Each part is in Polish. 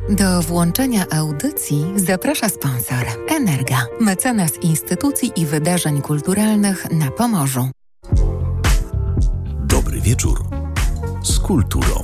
Do włączenia audycji zaprasza sponsor Energa, mecenas instytucji i wydarzeń kulturalnych na Pomorzu. Dobry wieczór z kulturą.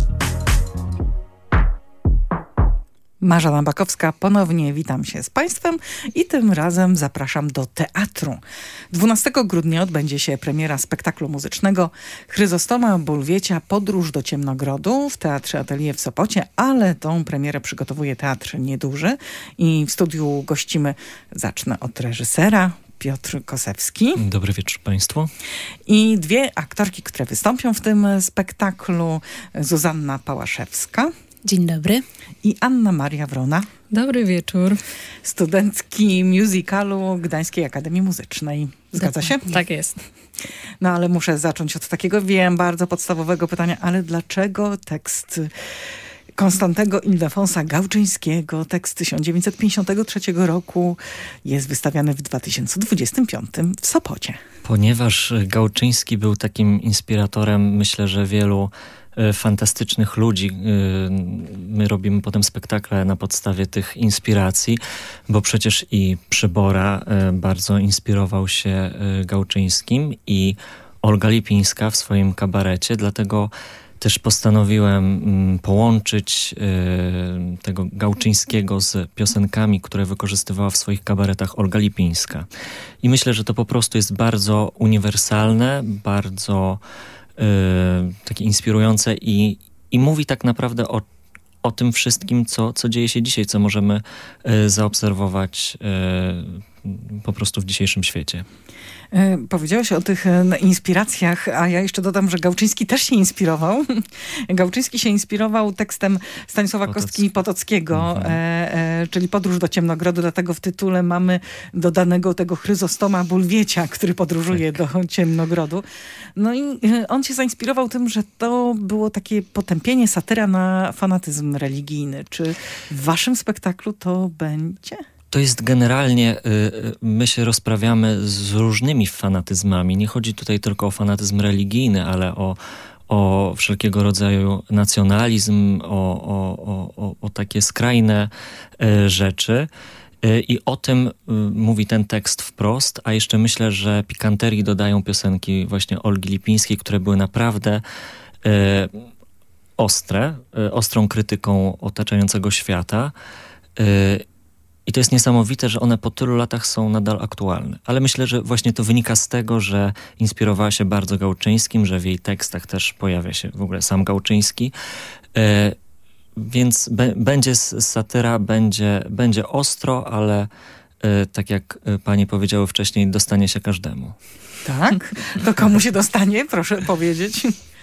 Marzena Bakowska, ponownie witam się z Państwem i tym razem zapraszam do teatru. 12 grudnia odbędzie się premiera spektaklu muzycznego Chryzostoma Bulwiecia Podróż do Ciemnogrodu w Teatrze Atelier w Sopocie, ale tą premierę przygotowuje Teatr Nieduży i w studiu gościmy, zacznę od reżysera, Piotr Kosewski. Dobry wieczór Państwu. I dwie aktorki, które wystąpią w tym spektaklu, Zuzanna Pałaszewska. Dzień dobry. I Anna Maria Wrona. Dobry wieczór. Studentki musicalu Gdańskiej Akademii Muzycznej. Zgadza się? Tak jest. No ale muszę zacząć od takiego, bardzo podstawowego pytania, ale dlaczego tekst Konstantego Ildefonsa Gałczyńskiego, tekst 1953 roku, jest wystawiany w 2025 w Sopocie? Ponieważ Gałczyński był takim inspiratorem, myślę, że wielu fantastycznych ludzi. My robimy potem spektakle na podstawie tych inspiracji, bo przecież i Przybora bardzo inspirował się Gałczyńskim i Olga Lipińska w swoim kabarecie, dlatego też postanowiłem połączyć tego Gałczyńskiego z piosenkami, które wykorzystywała w swoich kabaretach Olga Lipińska. I myślę, że to po prostu jest bardzo uniwersalne, bardzo takie inspirujące i mówi tak naprawdę o tym wszystkim, co dzieje się dzisiaj, co możemy zaobserwować po prostu w dzisiejszym świecie. Powiedziałeś o tych inspiracjach, a ja jeszcze dodam, że Gałczyński też się inspirował. Gałczyński się inspirował tekstem Stanisława Kostki Potockiego, czyli Podróż do Ciemnogrodu, dlatego w tytule mamy dodanego tego Chryzostoma Bulwiecia, który podróżuje do Ciemnogrodu. No i on się zainspirował tym, że to było takie potępienie, satyra na fanatyzm religijny. Czy w waszym spektaklu to będzie? To jest generalnie, my się rozprawiamy z różnymi fanatyzmami. Nie chodzi tutaj tylko o fanatyzm religijny, ale o wszelkiego rodzaju nacjonalizm, o takie skrajne rzeczy. I o tym mówi ten tekst wprost, a jeszcze myślę, że pikanterii dodają piosenki właśnie Olgi Lipińskiej, które były naprawdę ostre, ostrą krytyką otaczającego świata. I to jest niesamowite, że one po tylu latach są nadal aktualne. Ale myślę, że właśnie to wynika z tego, że inspirowała się bardzo Gałczyńskim, że w jej tekstach też pojawia się w ogóle sam Gałczyński. Więc będzie satyra, będzie ostro, ale tak jak panie powiedziały wcześniej, dostanie się każdemu. Tak? To komu się dostanie? Proszę powiedzieć.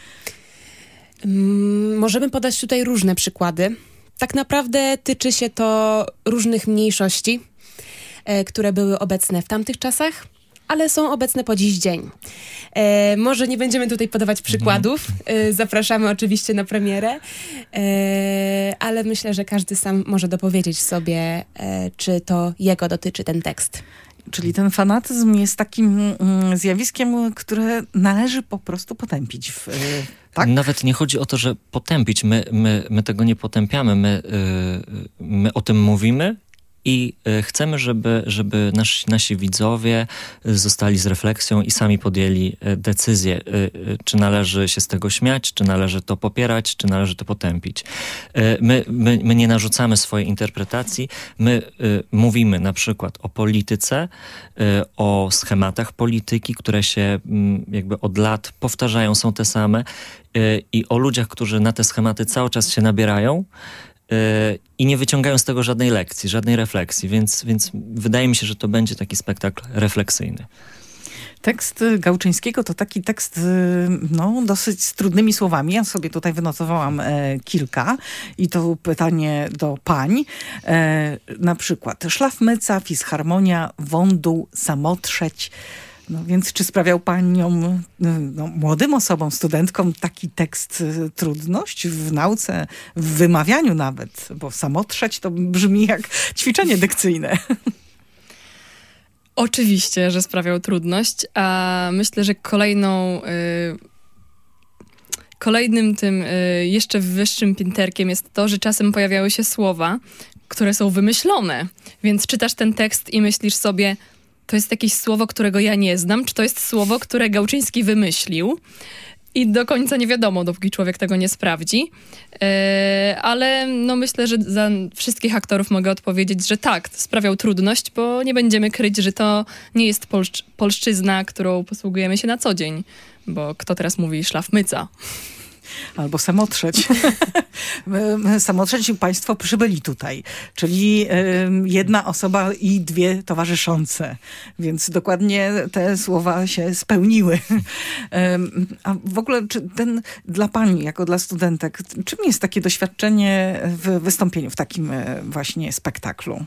Możemy podać tutaj różne przykłady. Tak naprawdę tyczy się to różnych mniejszości, które były obecne w tamtych czasach, ale są obecne po dziś dzień. Może nie będziemy tutaj podawać przykładów, zapraszamy oczywiście na premierę, ale myślę, że każdy sam może dopowiedzieć sobie, czy to jego dotyczy ten tekst. Czyli ten fanatyzm jest takim zjawiskiem, które należy po prostu potępić. Tak? Nawet nie chodzi o to, że potępić. My tego nie potępiamy. My o tym mówimy i chcemy, żeby nasi widzowie zostali z refleksją i sami podjęli decyzję, czy należy się z tego śmiać, czy należy to popierać, czy należy to potępić. My nie narzucamy swojej interpretacji. My mówimy na przykład o polityce, o schematach polityki, które się jakby od lat powtarzają, są te same, i o ludziach, którzy na te schematy cały czas się nabierają i nie wyciągają z tego żadnej lekcji, żadnej refleksji, więc wydaje mi się, że to będzie taki spektakl refleksyjny. Tekst Gałczyńskiego to taki tekst dosyć z trudnymi słowami. Ja sobie tutaj wynotowałam kilka i to pytanie do pań. Na przykład szlafmyca, fisharmonia, wądół, samotrzeć. No więc czy sprawiał paniom, młodym osobom, studentkom taki tekst trudność w nauce, w wymawianiu nawet? Bo samotrzeć to brzmi jak ćwiczenie dykcyjne. Oczywiście, że sprawiał trudność, a myślę, że Kolejnym tym jeszcze wyższym pięterkiem jest to, że czasem pojawiały się słowa, które są wymyślone. Więc czytasz ten tekst i myślisz sobie, to jest jakieś słowo, którego ja nie znam, czy to jest słowo, które Gałczyński wymyślił? I do końca nie wiadomo, dopóki człowiek tego nie sprawdzi. Ale no myślę, że za wszystkich aktorów mogę odpowiedzieć, że tak, sprawiał trudność, bo nie będziemy kryć, że to nie jest polszczyzna, którą posługujemy się na co dzień. Bo kto teraz mówi szlafmyca? Albo samotrzeć. Samotrzeć państwo przybyli tutaj, czyli jedna osoba i dwie towarzyszące. Więc dokładnie te słowa się spełniły. A w ogóle dla pani, jako dla studentek, czym jest takie doświadczenie w wystąpieniu w takim właśnie spektaklu?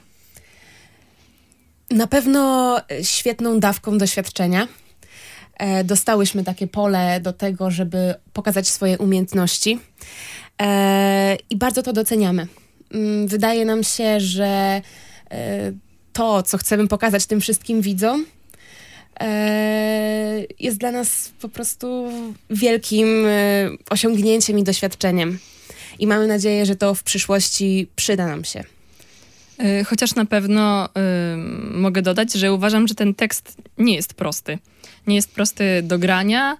Na pewno świetną dawką doświadczenia. Dostałyśmy takie pole do tego, żeby pokazać swoje umiejętności i bardzo to doceniamy. Wydaje nam się, że to, co chcemy pokazać tym wszystkim widzom, jest dla nas po prostu wielkim osiągnięciem i doświadczeniem. I mamy nadzieję, że to w przyszłości przyda nam się. Chociaż na pewno mogę dodać, że uważam, że ten tekst nie jest prosty. Nie jest prosty do grania,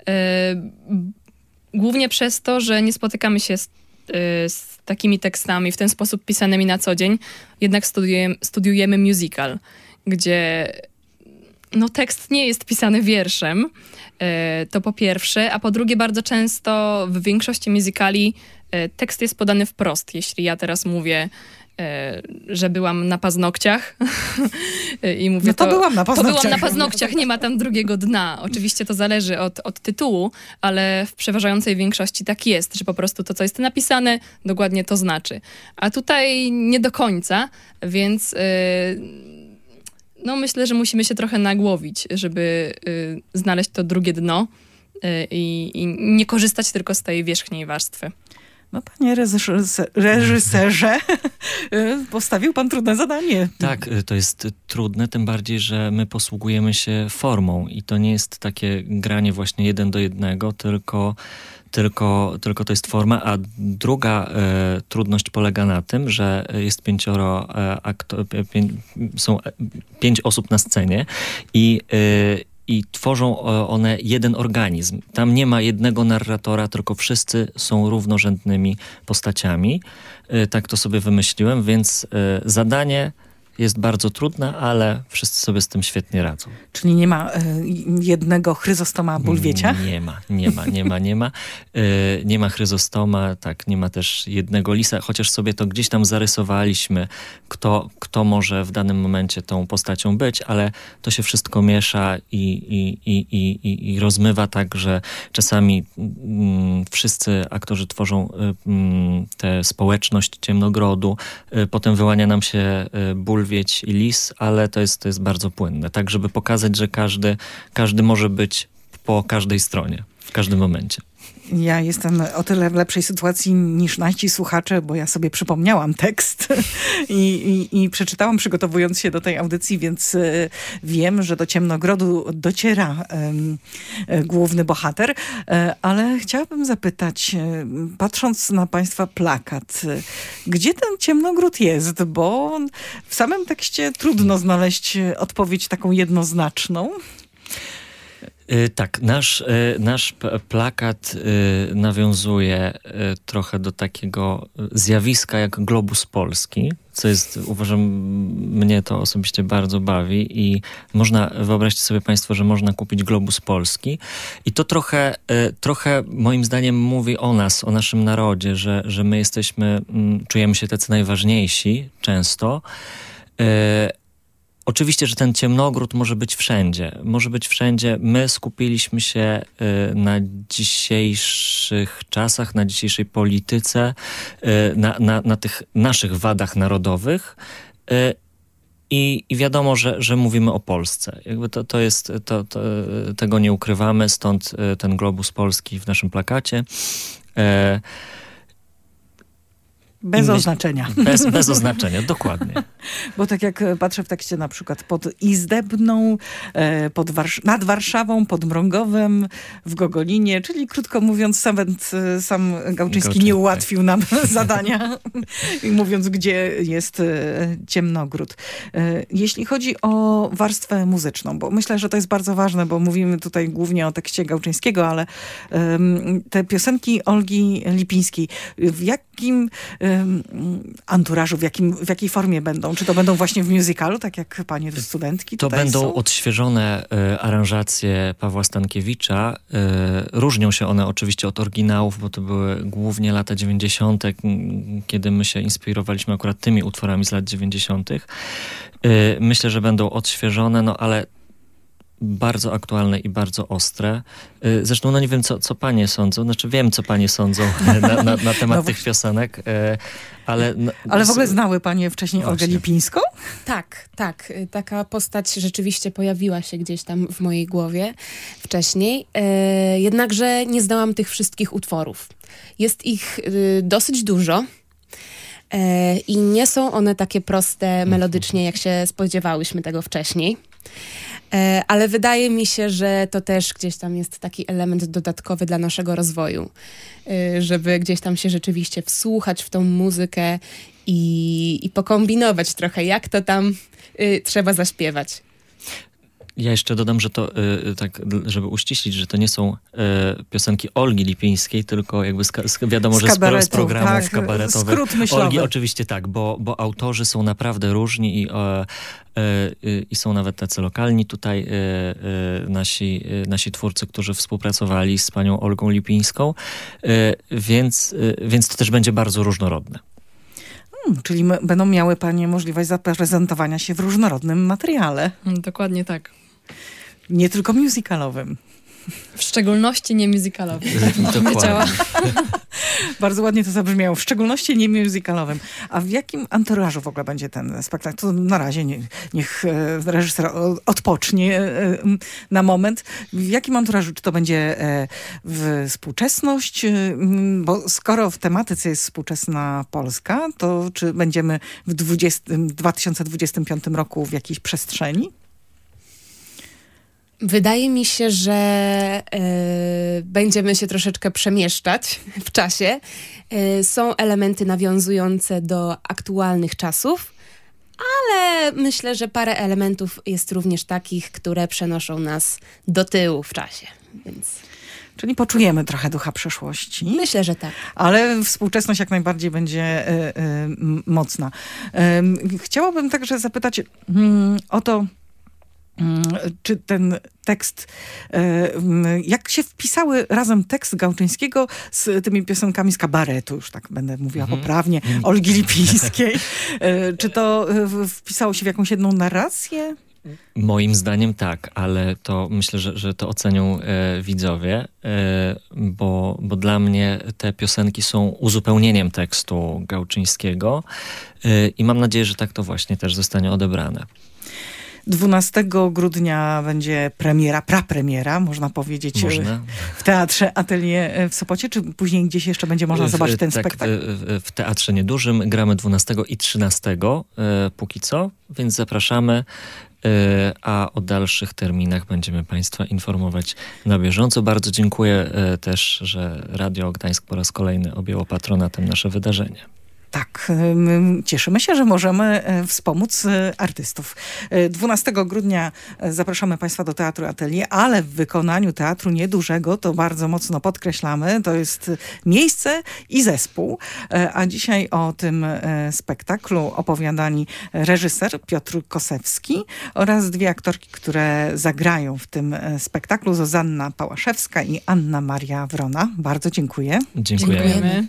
głównie przez to, że nie spotykamy się z takimi tekstami w ten sposób pisanymi na co dzień. Jednak studiujemy musical, gdzie no, tekst nie jest pisany wierszem, to po pierwsze, a po drugie bardzo często w większości musicali tekst jest podany wprost. Jeśli ja teraz mówię, że byłam na paznokciach i mówię, no to byłam na paznokciach. To byłam na paznokciach, nie ma tam drugiego dna. Oczywiście to zależy od tytułu, ale w przeważającej większości tak jest, że po prostu to, co jest napisane, dokładnie to znaczy. A tutaj nie do końca, więc no myślę, że musimy się trochę nagłowić, żeby znaleźć to drugie dno i nie korzystać tylko z tej wierzchniej warstwy. No panie reżyserze, postawił pan trudne zadanie. Tak, to jest trudne, tym bardziej, że my posługujemy się formą i to nie jest takie granie właśnie 1 do 1, tylko to jest forma, a druga trudność polega na tym, że jest 5 osób na scenie i tworzą one jeden organizm. Tam nie ma jednego narratora, tylko wszyscy są równorzędnymi postaciami. Tak to sobie wymyśliłem, więc zadanie jest bardzo trudne, ale wszyscy sobie z tym świetnie radzą. Czyli nie ma jednego Chryzostoma Bulwiecia? Nie ma. Nie ma Chryzostoma, tak, nie ma też jednego lisa, chociaż sobie to gdzieś tam zarysowaliśmy, kto może w danym momencie tą postacią być, ale to się wszystko miesza i rozmywa tak, że czasami wszyscy aktorzy tworzą tę społeczność Ciemnogrodu, potem wyłania nam się Bulwieć i lis, ale to jest bardzo płynne, tak żeby pokazać, że każdy może być po każdej stronie, w każdym momencie. Ja jestem o tyle w lepszej sytuacji niż nasi słuchacze, bo ja sobie przypomniałam tekst i przeczytałam, przygotowując się do tej audycji, więc wiem, że do Ciemnogrodu dociera główny bohater, ale chciałabym zapytać, patrząc na państwa plakat, gdzie ten Ciemnogród jest? Bo w samym tekście trudno znaleźć odpowiedź taką jednoznaczną. Tak, nasz plakat nawiązuje trochę do takiego zjawiska jak Globus Polski, co jest, uważam, mnie to osobiście bardzo bawi i wyobraźcie sobie państwo, że można kupić Globus Polski i to trochę moim zdaniem mówi o nas, o naszym narodzie, że my czujemy się tacy najważniejsi często. Oczywiście, że ten Ciemnogród może być wszędzie. My skupiliśmy się na dzisiejszych czasach, na dzisiejszej polityce, na tych naszych wadach narodowych i wiadomo, że mówimy o Polsce. Jakby to jest, tego nie ukrywamy, stąd ten Globus Polski w naszym plakacie. Bez oznaczenia. Bez oznaczenia, dokładnie. Bo tak jak patrzę w tekście na przykład pod Izdebną, nad Warszawą, pod Mrągowem, w Gogolinie, czyli krótko mówiąc sam Gałczyński nie ułatwił nam zadania, mówiąc gdzie jest Ciemnogród. Jeśli chodzi o warstwę muzyczną, bo myślę, że to jest bardzo ważne, bo mówimy tutaj głównie o tekście Gałczyńskiego, ale te piosenki Olgi Lipińskiej, w jakim anturażu, w jakiej formie będą? Czy to będą właśnie w musicalu, tak jak panie studentki to tutaj będą są? odświeżone aranżacje Pawła Stankiewicza. Różnią się one oczywiście od oryginałów, bo to były głównie lata 90., kiedy my się inspirowaliśmy akurat tymi utworami z lat 90. Myślę, że będą odświeżone, no ale bardzo aktualne i bardzo ostre. Zresztą nie wiem, co panie sądzą. Znaczy wiem, co panie sądzą na temat tych piosenek. Ale w ogóle znały panie wcześniej Olgę Lipińską? Tak. Taka postać rzeczywiście pojawiła się gdzieś tam w mojej głowie wcześniej. Jednakże nie znałam tych wszystkich utworów. Jest ich dosyć dużo. I nie są one takie proste melodycznie, jak się spodziewałyśmy tego wcześniej. Ale wydaje mi się, że to też gdzieś tam jest taki element dodatkowy dla naszego rozwoju, żeby gdzieś tam się rzeczywiście wsłuchać w tą muzykę i pokombinować trochę, jak to tam trzeba zaśpiewać. Ja jeszcze dodam, że to, tak, żeby uściślić, że to nie są piosenki Olgi Lipińskiej, tylko jakby wiadomo, że z programów kabaretowych. Skrót myślowy. Olgi oczywiście tak, bo autorzy są naprawdę różni i są nawet tacy lokalni tutaj nasi twórcy, którzy współpracowali z panią Olgą Lipińską, więc to też będzie bardzo różnorodne. Czyli będą miały panie możliwość zaprezentowania się w różnorodnym materiale. Dokładnie tak. Nie tylko musicalowym. W szczególności nie musicalowym. Dokładnie. Bardzo ładnie to zabrzmiało. W szczególności nie musicalowym. A w jakim anturażu w ogóle będzie ten spektakl? To na razie niech reżyser odpocznie na moment. W jakim anturażu? Czy to będzie współczesność? Bo skoro w tematyce jest współczesna Polska, to czy będziemy w 2025 roku w jakiejś przestrzeni? Wydaje mi się, że będziemy się troszeczkę przemieszczać w czasie. Są elementy nawiązujące do aktualnych czasów, ale myślę, że parę elementów jest również takich, które przenoszą nas do tyłu w czasie. Więc Czyli poczujemy trochę ducha przeszłości. myślę, że tak. Ale współczesność jak najbardziej będzie mocna. Chciałabym także zapytać o to, czy ten tekst, jak się wpisały razem tekst Gałczyńskiego z tymi piosenkami z kabaretu, już tak będę mówiła poprawnie, Olgi Lipińskiej. Czy to wpisało się w jakąś jedną narrację? Moim zdaniem tak, ale to myślę, że to ocenią widzowie, bo dla mnie te piosenki są uzupełnieniem tekstu Gałczyńskiego i mam nadzieję, że tak to właśnie też zostanie odebrane. 12 grudnia będzie prapremiera, można powiedzieć, w Teatrze Atelier w Sopocie, czy później gdzieś jeszcze będzie można zobaczyć ten spektakl? W Teatrze Niedużym gramy 12 i 13 póki co, więc zapraszamy, a o dalszych terminach będziemy państwa informować na bieżąco. Bardzo dziękuję też, że Radio Gdańsk po raz kolejny objęło patronatem nasze wydarzenie. Tak, cieszymy się, że możemy wspomóc artystów. 12 grudnia zapraszamy państwa do Teatru Atelier, ale w wykonaniu Teatru Niedużego, to bardzo mocno podkreślamy, to jest miejsce i zespół. A dzisiaj o tym spektaklu opowiadali reżyser Piotr Kosewski oraz dwie aktorki, które zagrają w tym spektaklu, Zuzanna Pałaszewska i Anna Maria Wrona. Bardzo dziękuję. Dziękujemy.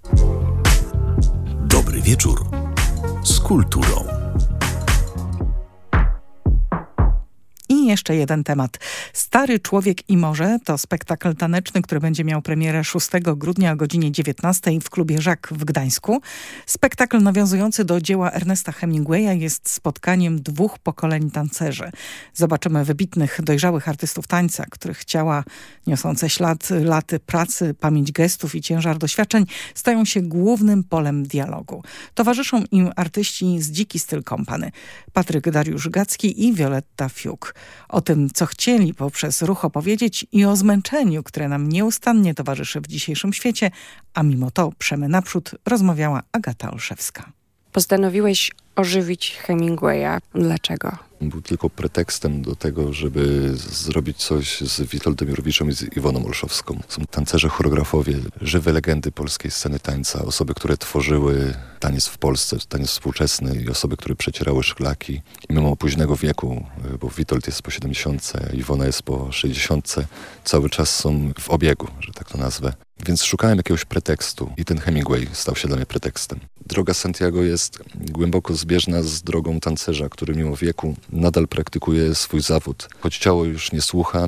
Dobry wieczór z kulturą. I jeszcze jeden temat. Stary człowiek i morze to spektakl taneczny, który będzie miał premierę 6 grudnia o godzinie 19 w klubie Żak w Gdańsku. Spektakl nawiązujący do dzieła Ernesta Hemingwaya jest spotkaniem 2 pokoleń tancerzy. Zobaczymy wybitnych, dojrzałych artystów tańca, których ciała niosące ślad laty pracy, pamięć gestów i ciężar doświadczeń stają się głównym polem dialogu. Towarzyszą im artyści z Dziki Styl Company, Patryk Dariusz Gacki i Violetta Fiuk. O tym, co chcieli poprzez ruch opowiedzieć i o zmęczeniu, które nam nieustannie towarzyszy w dzisiejszym świecie, a mimo to przemy naprzód, rozmawiała Agata Olszewska. Postanowiłeś ożywić Hemingwaya. Dlaczego? Był tylko pretekstem do tego, żeby zrobić coś z Witoldem Jurowiczem i z Iwoną Olszowską. Są tancerze, choreografowie, żywe legendy polskiej sceny tańca, osoby, które tworzyły taniec w Polsce, taniec współczesny i osoby, które przecierały szlaki. I mimo późnego wieku, bo Witold jest po 70, Iwona jest po 60, cały czas są w obiegu, że tak to nazwę. Więc szukałem jakiegoś pretekstu i ten Hemingway stał się dla mnie pretekstem. Droga Santiago jest głęboko zbieżna z drogą tancerza, który mimo wieku nadal praktykuje swój zawód. Choć ciało już nie słucha,